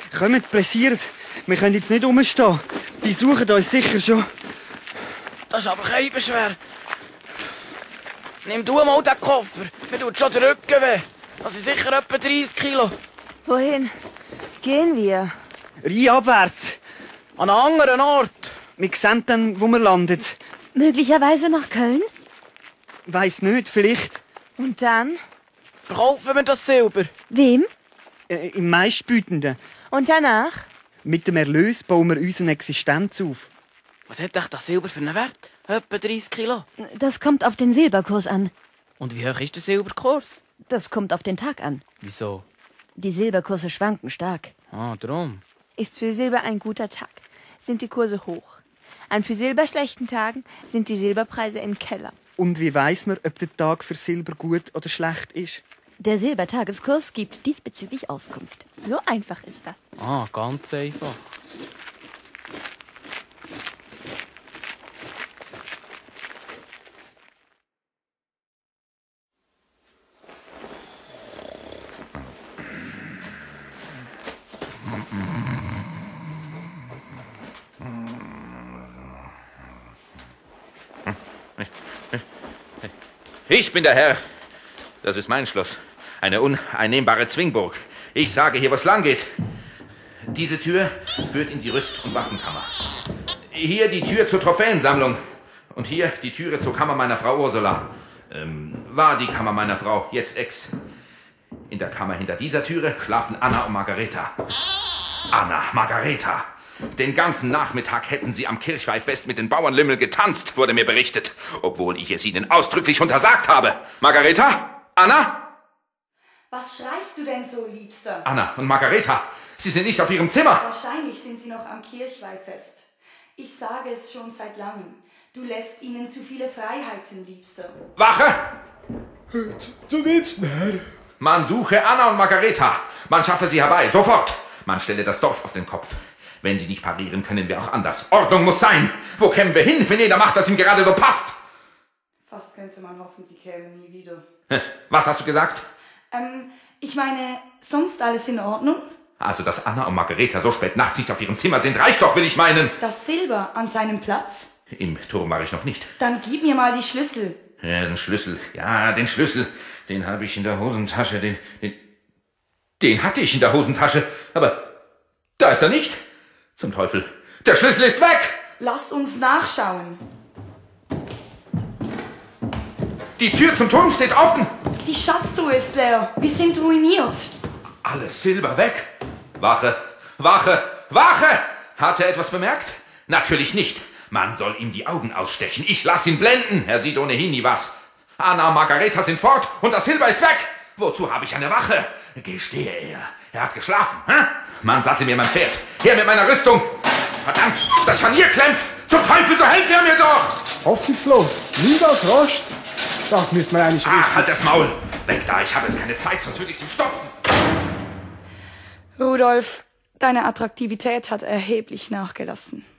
Kommt, pressiert. Wir können jetzt nicht rumstehen. Die suchen uns sicher schon. Das ist aber kein Beschwer. Nimm du mal den Koffer. Mir tut schon der Rücken weh. Das sind sicher etwa 30 Kilo. Wohin gehen wir? Rheinabwärts. An einen anderen Ort. Wir sehen dann, wo wir landen. Möglicherweise nach Köln? Weiss nicht, vielleicht. Und dann? Verkaufen wir das Silber. Wem? Im meistbietenden. Und danach? Mit dem Erlös bauen wir unsere Existenz auf. Was hat echt das Silber für einen Wert? Etwa 30 Kilo. Das kommt auf den Silberkurs an. Und wie hoch ist der Silberkurs? Das kommt auf den Tag an. Wieso? Die Silberkurse schwanken stark. Ah, drum. Ist für Silber ein guter Tag, sind die Kurse hoch. An für Silber schlechten Tagen sind die Silberpreise im Keller. Und wie weiss man, ob der Tag für Silber gut oder schlecht ist? Der Silbertageskurs gibt diesbezüglich Auskunft. So einfach ist das. Ah, ganz einfach. Ich bin der Herr. Das ist mein Schloss. Eine uneinnehmbare Zwingburg. Ich sage hier, wo es lang geht. Diese Tür führt in die Rüst- und Waffenkammer. Hier die Tür zur Trophäensammlung. Und hier die Türe zur Kammer meiner Frau Ursula. War die Kammer meiner Frau, jetzt Ex. In der Kammer hinter dieser Türe schlafen Anna und Margareta. Anna, Margareta. Den ganzen Nachmittag hätten sie am Kirchweihfest mit den Bauernlümmel getanzt, wurde mir berichtet. Obwohl ich es ihnen ausdrücklich untersagt habe. Margareta? Anna? Was schreist du denn so, Liebster? Anna und Margareta, Sie sind nicht auf Ihrem Zimmer. Wahrscheinlich sind sie noch am Kirchweihfest. Ich sage es schon seit langem. Du lässt ihnen zu viele Freiheiten, Liebster. Wache! Zu Diensten, Herr. Man suche Anna und Margareta. Man schaffe sie herbei, sofort. Man stelle das Dorf auf den Kopf. Wenn sie nicht parieren, können wir auch anders. Ordnung muss sein. Wo kämen wir hin, wenn jeder macht, das ihm gerade so passt? Fast könnte man hoffen, sie kämen nie wieder. Was hast du gesagt? Ich meine, sonst alles in Ordnung? Also, dass Anna und Margareta so spät nachts nicht auf ihrem Zimmer sind, reicht doch, will ich meinen. Das Silber an seinem Platz? Im Turm war ich noch nicht. Dann gib mir mal die Schlüssel. Ja, den Schlüssel. Ja, den Schlüssel. Den habe ich in der Hosentasche. Den hatte ich in der Hosentasche. Aber da ist er nicht. Zum Teufel. Der Schlüssel ist weg! Lass uns nachschauen. Die Tür zum Turm steht offen. Die Schatztruhe ist leer. Wir sind ruiniert. Alles Silber weg. Wache, Wache, Wache! Hat er etwas bemerkt? Natürlich nicht. Man soll ihm die Augen ausstechen. Ich lass ihn blenden. Er sieht ohnehin nie was. Anna und Margareta sind fort und das Silber ist weg. Wozu habe ich eine Wache? Gestehe er. Er hat geschlafen. Hä? Man sattel mir mein Pferd. Her mit meiner Rüstung. Verdammt, das Scharnier klemmt. Zum Teufel, so helft er mir doch. Hoffnungslos. Niemals Rost. Das müsste man eigentlich Ach, halt das Maul. Weg da, ich habe jetzt keine Zeit, sonst würde ich es ihm stopfen. Rudolf, deine Attraktivität hat erheblich nachgelassen.